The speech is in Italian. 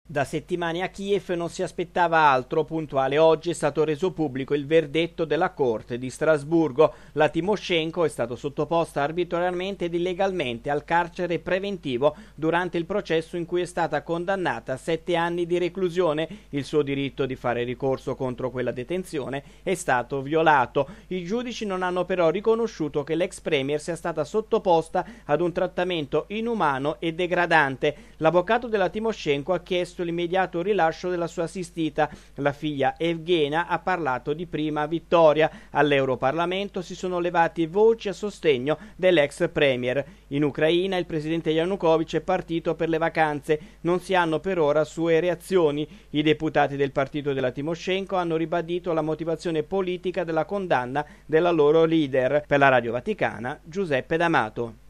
Da settimane a Kiev non si aspettava altro. Puntuale oggi è stato reso pubblico il verdetto della Corte di Strasburgo. La Tymoshenko è stata sottoposta arbitrariamente ed illegalmente al carcere preventivo durante il processo in cui è stata condannata a 7 anni di reclusione. Il suo diritto di fare ricorso contro quella detenzione è stato violato. I giudici non hanno però riconosciuto che l'ex premier sia stata sottoposta ad un trattamento inumano e degradante. L'avvocato della Tymoshenko ha chiesto l'immediato rilascio della sua assistita. La figlia Evgenia ha parlato di prima vittoria. All'Europarlamento si sono levate voci a sostegno dell'ex premier. In Ucraina il presidente Yanukovych è partito per le vacanze. Non si hanno per ora sue reazioni. I deputati del partito della Tymoshenko hanno ribadito la motivazione politica della condanna della loro leader. Per la Radio Vaticana, Giuseppe D'Amato.